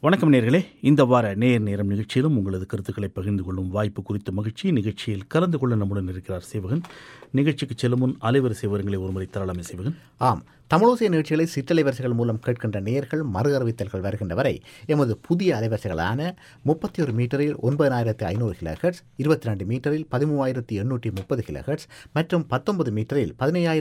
வணக்கம் நேயர்களே. இந்த வார நேர் நேரம் நிகழ்ச்சியிலும் உங்களது கருத்துக்களை பகிர்ந்து கொள்ளும் வாய்ப்பு குறித்த மகிழ்ச்சி. நிகழ்ச்சியில் கலந்து கொள்ள நம்முடன் இருக்கிறார் சேவகன். நிகழ்ச்சிக்கு செல்லும் முன் அலைவரிசை விவரங்களை ஒருமுறை தரலாமே சேவகன்? ஆம், தமிழோசை நிகழ்ச்சிகளை சிற்றலைவரிசைகள் மூலம் கேட்கின்ற நேயர்கள் மறு அறிவித்தல்கள் வருகின்ற வரை எமது புதிய அலைவரிசைகளான 31 மீட்டரில் 9500 கிலோஹெர்ட்ஸ், 22 மீட்டரில் 13830 கிலோஹெர்ட்ஸ் மற்றும் 19 மீட்டரில்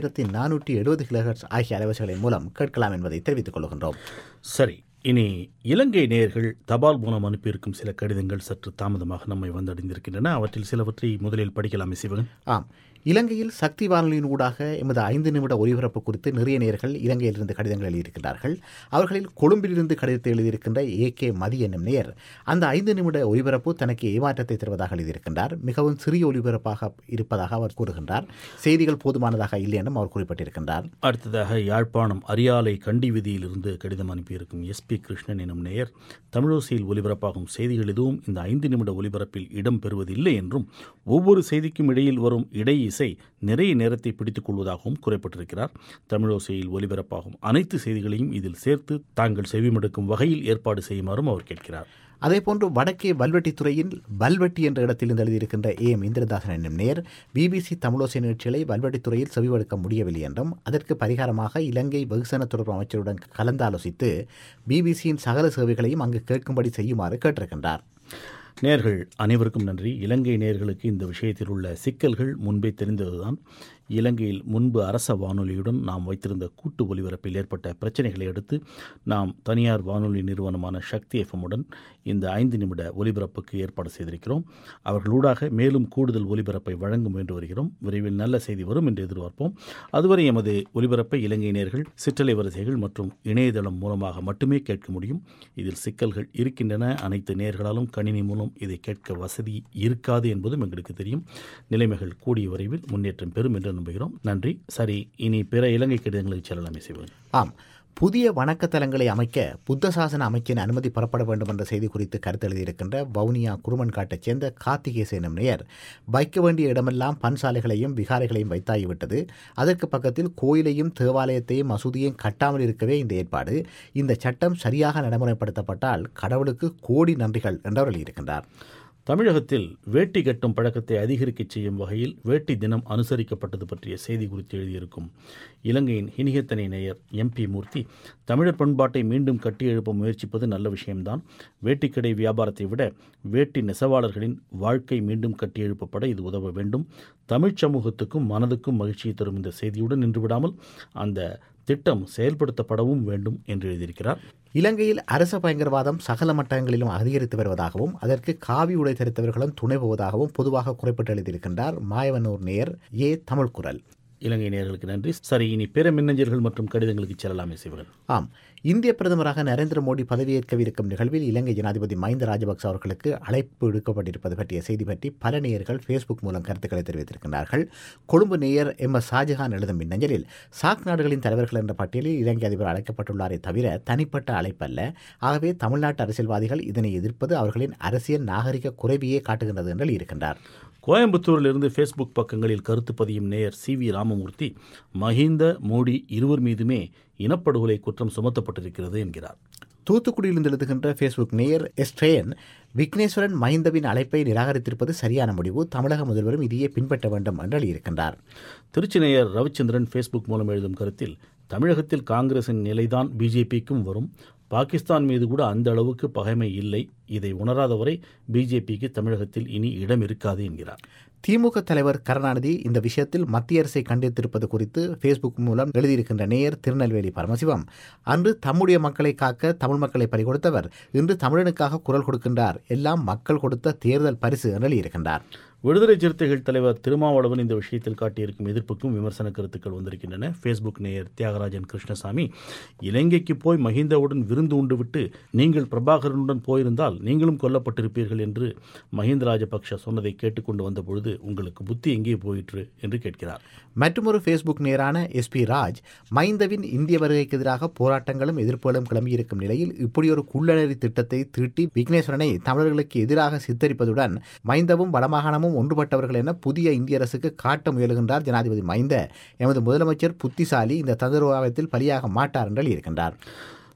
15470 கிலோஹெர்ட்ஸ் ஆகிய அலைவரிசைகளின் மூலம் கேட்கலாம் என்பதை தெரிவித்துக் கொள்கின்றோம். சரி, இனி இலங்கை நேயர்கள் தபால் மூலம் அனுப்பியிருக்கும் சில கடிதங்கள் சற்று தாமதமாக நம்மை வந்தடைந்திருக்கின்றன. அவற்றில் சிலவற்றை முதலில் படிக்கலாமே சிவகன்? ஆம், இலங்கையில் சக்தி வானொலியின் ஊடாக எமது 5 நிமிட ஒலிபரப்பு குறித்து நிறைய நேயர்கள் இலங்கையிலிருந்து கடிதங்கள் எழுதியிருக்கிறார்கள். அவர்களில் கொழும்பிலிருந்து கடிதத்தை எழுதியிருக்கின்ற AK மதி என்னும் நேயர் அந்த 5 நிமிட ஒலிபரப்பு தனக்கு ஏமாற்றத்தை தருவதாக எழுதியிருக்கின்றார். மிகவும் சிறிய ஒலிபரப்பாக இருப்பதாக அவர் கூறுகின்றார். செய்திகள் போதுமானதாக இல்லை என்றும் அவர் குறிப்பிட்டிருக்கின்றார். அடுத்ததாக யாழ்ப்பாணம் அரியாலை கண்டி வீதியிலிருந்து கடிதம் அனுப்பியிருக்கும் SP கிருஷ்ணன் எனும் நேயர், தமிழோசையில் ஒலிபரப்பாகும் செய்திகள் எதுவும் இந்த 5 நிமிட ஒலிபரப்பில் இடம் பெறுவதில்லை என்றும் ஒவ்வொரு செய்திக்கும் இடையில் வரும் இடை இசை நிறைய நேரத்தை பிடித்துக் கொள்வதாகவும் குறிப்பிட்டிருக்கிறார். தமிழோசையில் ஒலிபரப்பாகும் அனைத்து செய்திகளையும் இதில் சேர்த்து தாங்கள் செவிமடுக்கும் வகையில் ஏற்பாடு செய்யுமாறும் அவர் கேட்கிறார். அதேபோன்று வடக்கே வல்வெட்டித்துறையில் வல்வெட்டி என்ற இடத்திலிருந்து எழுதியிருக்கின்ற AM இந்திரதாசன் என்னும் நேர் BBC தமிழோசை நிகழ்ச்சிகளை வல்வெட்டித்துறையில் செவிமடுக்க முடியவில்லை என்றும் அதற்கு பரிகாரமாக இலங்கை வெகுசன தொடர்பு அமைச்சருடன் கலந்தாலோசித்து BBCயின் சகல சேவைகளையும் அங்கு கேட்கும்படி செய்யுமாறு கேட்டிருக்கின்றார். நேர்கள் அனைவருக்கும் நன்றி. இலங்கை நேர்களுக்கு இந்த விஷயத்தில் உள்ள சிக்கல்கள் முன்பே தெரிந்ததுதான். இலங்கையில் முன்பு அரச வானொலியுடன் நாம் வைத்திருந்த கூட்டு ஒலிபரப்பில் ஏற்பட்ட பிரச்சனைகளை அடுத்து நாம் தனியார் வானொலி நிறுவனமான சக்தி FM-உடன் இந்த 5 நிமிட ஒலிபரப்புக்கு ஏற்பாடு செய்திருக்கிறோம். அவர்களூடாக மேலும் கூடுதல் ஒலிபரப்பை வழங்க முயன்று வருகிறோம். விரைவில் நல்ல செய்தி வரும் என்று எதிர்பார்ப்போம். அதுவரை எமது ஒலிபரப்பை இலங்கை நேயர்கள் சிற்றலை வரிசைகள் மற்றும் இணையதளம் மூலமாக மட்டுமே கேட்க முடியும். இதில் சிக்கல்கள் இருக்கின்றன. அனைத்து நேயர்களாலும் கணினி மூலம் இதை கேட்க வசதி இருக்காது என்பதும் எங்களுக்கு தெரியும். நிலைமைகள் கூடிய விரைவில் முன்னேற்றம் பெறும் என்று நம்புகிறோம். நன்றி. சரி, இனி பிற இலங்கை கடிதங்களுக்கு செல்லலாமே செய்வோம். ஆம், புதிய வணக்கத்தலங்களை அமைக்க புத்த சாசன அமைச்சின் அனுமதி பெறப்பட வேண்டும் என்ற செய்தி குறித்து கருத்து எழுதியிருக்கின்ற வவுனியா குருமன்காட்டைச் சேர்ந்த கார்த்திகேச எனும் நேயர், வைக்க வேண்டிய இடமெல்லாம் பன்சாலைகளையும் விகாரைகளையும் வைத்தாகிவிட்டது. அதற்கு பக்கத்தில் கோயிலையும் தேவாலயத்தையும் மசூதியையும் கட்டாமல் இருக்கவே இந்த ஏற்பாடு. இந்த சட்டம் சரியாக நடைமுறைப்படுத்தப்பட்டால் கடவுளுக்கு கோடி நன்றிகள் என்று அவர் எழுதியிருக்கின்றார். தமிழகத்தில் வேட்டி கட்டும் பழக்கத்தை அதிகரிக்க செய்யும் வகையில் வேட்டி தினம் அனுசரிக்கப்பட்டது பற்றிய செய்தி குறித்து எழுதியிருக்கும் இலங்கையின் ஹினிகத்தனை நேயர் MP மூர்த்தி, தமிழர் பண்பாட்டை மீண்டும் கட்டியெழுப்ப முயற்சிப்பது நல்ல விஷயம்தான். வேட்டிக்கடை வியாபாரத்தை விட வேட்டி நெசவாளர்களின் வாழ்க்கை மீண்டும் கட்டியெழுப்பப்பட இது உதவ வேண்டும். தமிழ் சமூகத்துக்கும் மனதுக்கும் மகிழ்ச்சியை தரும் இந்த செய்தியுடன் நின்றுவிடாமல் அந்த திட்டம் செயல்படுத்தப்படவும் வேண்டும் என்று எழுதியிருக்கிறார். இலங்கையில் அரச பயங்கரவாதம் சகல மட்டங்களிலும் அதிகரித்து வருவதாகவும் அதற்கு காவி உடை தரித்தவர்களும் துணை போவதாகவும் பொதுவாக குறிப்பிட்டு எழுதியிருக்கின்றார் மாயவனூர் நேயர் தமிழ் குரல். இலங்கை நேயர்களுக்கு நன்றி. சரி, இனி பிற மின்னஞ்சல்கள் மற்றும் கடிதங்களுக்கு செல்லலாமே செய்வர்கள்? ஆம், இந்திய பிரதமராக நரேந்திர மோடி பதவியேற்கவிருக்கும் நிகழ்வில் இலங்கை ஜனாதிபதி மஹிந்த ராஜபக்ச அவர்களுக்கு அழைப்பு விடுக்கப்பட்டிருப்பது பற்றிய செய்தி பற்றி பல நேயர்கள் ஃபேஸ்புக் மூலம் கருத்துக்களை தெரிவித்திருக்கிறார்கள். கொழும்பு நேயர் MS ஷாஜஹான் எழுதும் மின்னஞ்சலில், சாக் நாடுகளின் தலைவர்கள் என்ற பட்டியலில் இலங்கை அதிபர் அழைக்கப்பட்டுள்ளாரே தவிர தனிப்பட்ட அழைப்பல்ல. ஆகவே தமிழ்நாட்டு அரசியல்வாதிகள் இதனை எதிர்ப்பது அவர்களின் அரசியல் நாகரிக குறைவையே காட்டுகின்றது என்று இருக்கின்றார். கோயம்புத்தூரிலிருந்து ஃபேஸ்புக் பக்கங்களில் கருத்து பதியும் நேயர் CV ராமமூர்த்தி, மஹிந்த மோடி இருவர் மீதுமே இனப்படுகொலை குற்றம் சுமத்தப்பட்டிருக்கிறது என்கிறார். தூத்துக்குடியிலிருந்து எழுதுகின்ற ஃபேஸ்புக் நேயர் எஸ்ட்ரேயன், விக்னேஸ்வரன் மஹிந்தவின் அழைப்பை நிராகரித்திருப்பது சரியான முடிவு. தமிழக முதல்வரும் இதையே பின்பற்ற வேண்டும் என்று எழுதியிருக்கின்றார். திருச்சி நேயர் ரவிச்சந்திரன் ஃபேஸ்புக் மூலம் எழுதும் கருத்தில், தமிழகத்தில் காங்கிரசின் நிலைதான் BJPக்கும் வரும். பாகிஸ்தான் மீது கூட அந்த அளவுக்கு பகைமை இல்லை. இதை உணராதவரை BJPக்கு தமிழகத்தில் இனி இடம் இருக்காது என்கிறார். திமுக தலைவர் கருணாநிதி இந்த விஷயத்தில் மத்திய அரசை கண்டித்திருப்பது குறித்து ஃபேஸ்புக் மூலம் எழுதியிருக்கின்ற நேயர் திருநெல்வேலி பரமசிவம், அன்று தம்முடைய மக்களை காக்க தமிழ் மக்களை பறிகொடுத்தவர் இன்று தமிழனுக்காக குரல் கொடுக்கின்றார். எல்லாம் மக்கள் கொடுத்த தேர்தல் பரிசு என்று எழுதியிருக்கின்றார். விடுதலை சிறுத்தைகள் தலைவர் திருமாவளவன் இந்த விஷயத்தில் காட்டியிருக்கும் எதிர்ப்புக்கும் விமர்சன கருத்துக்கள் வந்திருக்கின்றன. ஃபேஸ்புக் நேயர் தியாகராஜன் கிருஷ்ணசாமி, இலங்கைக்கு போய் மஹிந்தவுடன் விருந்து உண்டுவிட்டு நீங்கள் பிரபாகரனுடன் போயிருந்தால் நீங்களும் கொல்லப்பட்டிருப்பீர்கள் என்று மஹிந்த ராஜபக்ஷ சொன்னதை கேட்டுக்கொண்டு வந்த பொழுது உங்களுக்கு புத்தி எங்கே போயிற்று என்று கேட்கிறார். மற்றொரு ஃபேஸ்புக் நேரான SP ராஜ், மஹிந்தவின் இந்திய வருகைக்கு எதிராக போராட்டங்களும் எதிர்ப்புகளும் கிளம்பியிருக்கும் நிலையில் இப்படி ஒரு குள்ளநெறி திட்டத்தை தீட்டி விக்னேஸ்வரனை தமிழர்களுக்கு எதிராக சித்தரிப்பதுடன் மஹிந்தவும் வடமாகாணமும் ஒன்றுபட்டவர்கள் என புதிய இந்திய அரசுக்கு காட்ட முயலுகின்றார் ஜனாதிபதி மஹிந்த. எமது முதலமைச்சர் புத்திசாலி, இந்த தந்திரோபாயத்தில் பலியாக மாட்டார் என்று இருக்கின்றார்.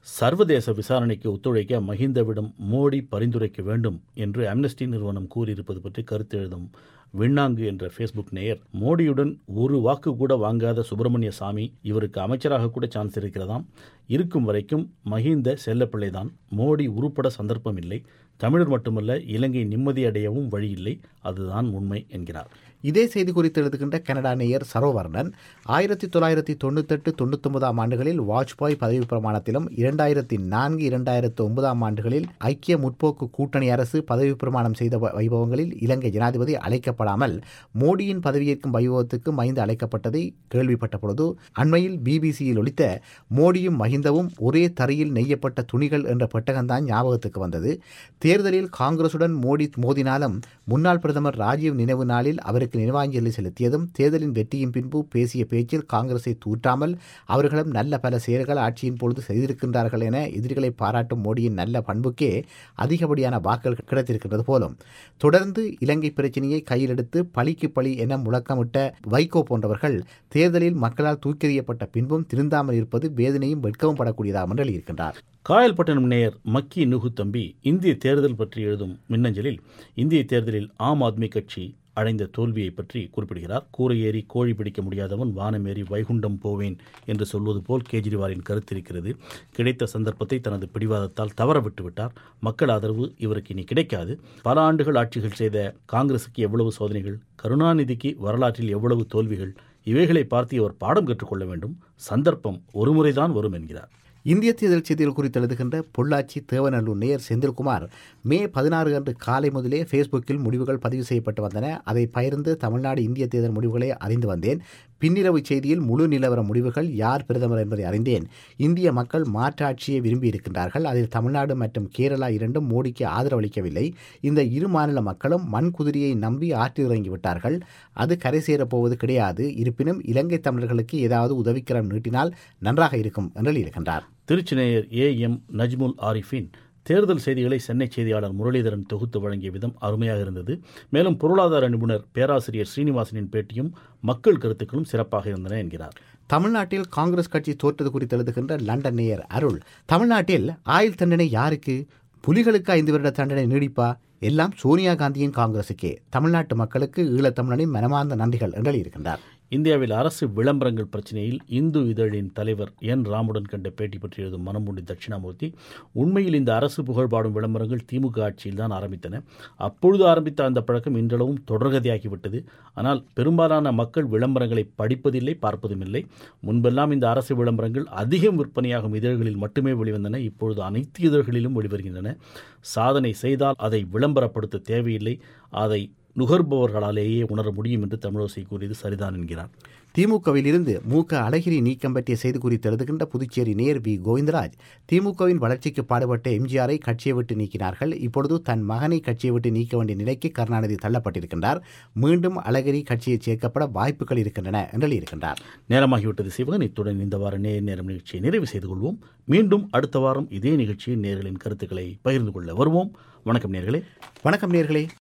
சர்வதேச விசாரணைக்கு ஒத்துழைக்க மஹிந்தவிடம் மோடி பரிந்துரைக்க வேண்டும் என்று அம்னஸ்டி நிறுவனம் கூறியிருப்பது பற்றி கருத்து எழுதும் விண்ணாங்கு என்ற ஃபேஸ்புக் நேயர், மோடியுடன் ஒரு வாக்கு கூட வாங்காத சுப்பிரமணிய சாமி இவருக்கு அமைச்சராக கூட சான்ஸ் இருக்கிறதாம். இருக்கும் வரைக்கும் மஹிந்த செல்லப்பிள்ளைதான். மோடி உருப்பட சந்தர்ப்பம் இல்லை. தமிழர் மட்டுமல்ல, இலங்கை நிம்மதியடையவும் வழியில்லை. அதுதான் உண்மை என்கிறார். இதே செய்தி குறித்து எழுதுகின்ற கனடா நேயர் சரோவர்ணன், 1998-99 ஆண்டுகளில் வாஜ்பாய் பதவி பிரமாணத்திலும் 2004-2009 ஆண்டுகளில் ஐக்கிய முற்போக்கு கூட்டணி அரசு பதவி பிரமாணம் செய்த வைபவங்களில் இலங்கை ஜனாதிபதி அழைக்கப்படாமல் மோடியின் பதவியேற்கும் வைபவத்துக்கு மஹிந்த அழைக்கப்பட்டதை கேள்விப்பட்ட பொழுது அண்மையில் பிபிசியில் ஒலித்த மோடியும் மஹிந்தவும் ஒரே தரையில் நெய்யப்பட்ட துணிகள் என்ற பெட்டகம்தான் ஞாபகத்துக்கு வந்தது. தேர்தலில் காங்கிரசுடன் மோடி மோதினாலும் முன்னாள் பிரதமர் ராஜீவ் நினைவு நாளில் அவருக்கு நினைவாஞ்சலி செலுத்தியதும், தேர்தலின் வெற்றியின் பின்பு பேசிய பேச்சில் காங்கிரஸை தூற்றாமல் அவர்களும் நல்ல பல செயல்கள் ஆட்சியின் பொழுது செய்திருக்கின்றார்கள் என எதிரிகளை பாராட்டும் மோடியின் நல்ல பண்புக்கே அதிகப்படியான வாக்குகள் கிடைத்திருக்கின்றது போலும். தொடர்ந்து இலங்கை பிரச்சினையை கையில் எடுத்து பழிக்கு பழி என முழக்கமிட்ட வைகோ போன்றவர்கள் தேர்தலில் மக்களால் தூக்கெறியப்பட்ட பின்பும் திருந்தாமல் இருப்பது வேதனையும் வெட்கவும் படக்கூடியதாக என்று எழுதியிருக்கின்றார். காயல்பட்டினம் நேயர் மக்கி நுகு தம்பி இந்திய தேர்தல் பற்றி எழுதும் மின்னஞ்சலில், இந்திய தேர்தலில் ஆம் ஆத்மி கட்சி அடைந்த தோல்வியை பற்றி குறிப்பிடுகிறார். கூரை ஏறி கோழி பிடிக்க முடியாதவன் வானமேறி வைகுண்டம் போவேன் என்று சொல்வது போல் கேஜ்ரிவாலின் கருத்திருக்கிறது. கிடைத்த சந்தர்ப்பத்தை தனது பிடிவாதத்தால் தவற விட்டுவிட்டார். மக்கள் ஆதரவு இவருக்கு இனி கிடைக்காது. பல ஆண்டுகள் ஆட்சிகள் செய்த காங்கிரசுக்கு எவ்வளவு சோதனைகள், கருணாநிதிக்கு வரலாற்றில் எவ்வளவு தோல்விகள், இவைகளை பார்த்து இவர் பாடம் கற்றுக்கொள்ள வேண்டும். சந்தர்ப்பம் ஒருமுறைதான் வரும் என்கிறார். இந்திய தேர்தல் செய்திகள் குறித்து எழுதுகின்ற பொள்ளாச்சி தேவநல்லூர் நேயர் செந்தில்குமார், மே 16 அன்று காலை முதலே ஃபேஸ்புக்கில் முடிவுகள் பதிவு செய்யப்பட்டு வந்தன. அதை பகிர்ந்து தமிழ்நாடு இந்திய தேர்தல் முடிவுகளை அறிந்து வந்தேன். பின்னிரவு செய்தியில் முழு நிலவர முடிவுகள், யார் பிரதமர் என்பதை அறிந்தேன். இந்திய மக்கள் மாற்றாட்சியை விரும்பியிருக்கின்றார்கள். அதில் தமிழ்நாடு மற்றும் கேரளா இரண்டும் மோடிக்கு ஆதரவளிக்கவில்லை. இந்த இரு மாநில மக்களும் மண் குதிரையை நம்பி ஆற்றில் இறங்கிவிட்டார்கள். அது கரை சேரப்போவது கிடையாது. இருப்பினும் இலங்கை தமிழர்களுக்கு ஏதாவது உதவிக்கரம் நீட்டினால் நன்றாக இருக்கும் என்று எழுதியிருக்கின்றார். திருச்சி நேயர் AM நஜ்முல் ஆரிஃபின், தேர்தல் செய்திகளை சென்னை செய்தியாளர் முரளிதரன் தொகுத்து வழங்கிய விதம் அருமையாக இருந்தது. மேலும் பொருளாதார நிபுணர் பேராசிரியர் ஸ்ரீனிவாசனின் பேட்டியும் மக்கள் கருத்துக்களும் சிறப்பாக இருந்தன என்கிறார். தமிழ்நாட்டில் காங்கிரஸ் கட்சி தோற்றது குறித்து எழுதுகின்ற லண்டன் நேயர் அருள், தமிழ்நாட்டில் ஆயுள் தண்டனை யாருக்கு? புலிகளுக்கு 5 வருட தண்டனை நீடிப்பா? எல்லாம் சோனியா காந்தியின் காங்கிரசுக்கே. தமிழ்நாட்டு மக்களுக்கு ஈழத்தமிழனின் மனமார்ந்த நன்றிகள் என்று எழுதியிருக்கின்றார். இந்தியாவில் அரசு விளம்பரங்கள் பிரச்சனையில் இந்து இதழின் தலைவர் N. ராமுடன் கண்ட பேட்டி பற்றி எழுதும் மனமுண்டி தட்சிணாமூர்த்தி, உண்மையில் இந்த அரசு புகழ்பாடும் விளம்பரங்கள் திமுக ஆட்சியில் தான் ஆரம்பித்தன. அப்பொழுது ஆரம்பித்த அந்த பழக்கம் இன்றளவும் தொடர்கதையாகிவிட்டது. ஆனால் பெரும்பாலான மக்கள் விளம்பரங்களை படிப்பதில்லை, பார்ப்பதும் இல்லை. முன்பெல்லாம் இந்த அரசு விளம்பரங்கள் அதிகம் விற்பனையாகும் இதழ்களில் மட்டுமே வெளிவந்தன. இப்பொழுது அனைத்து இதழ்களிலும் வெளிவருகின்றன. சாதனை செய்தால் அதை விளம்பரப்படுத்த தேவையில்லை. அதை நுகர்பவர்களாலேயே உணர முடியும் என்று தமிழோசை கூறியது சரிதான் என்கிறார். திமுகவில் இருந்து மு.க. அழகிரி நீக்கம் பற்றிய செய்தி குறித்து எழுதுகின்ற புதுச்சேரி நேயர் வி. கோவிந்தராஜ், திமுகவின் வளர்ச்சிக்கு பாடுபட்ட எம்ஜிஆரை கட்சியை விட்டு நீக்கினார்கள். இப்பொழுது தன் மகனை கட்சியை விட்டு நீக்க வேண்டிய நிலைக்கு கருணாநிதி தள்ளப்பட்டிருக்கின்றார். மீண்டும் அழகிரி கட்சியை சேர்க்கப்பட வாய்ப்புகள் இருக்கின்றன என்று இருக்கின்றார். நேரமாகிவிட்டது சிவகன். இத்துடன் இந்த வார நேரம் நிகழ்ச்சியை நிறைவு செய்து கொள்வோம். மீண்டும் அடுத்த வாரம் இதே நிகழ்ச்சியில் நேயர்களின் கருத்துக்களை பகிர்ந்து கொள்ள வருவோம். வணக்கம் நேயர்களே. வணக்கம் நேயர்களே.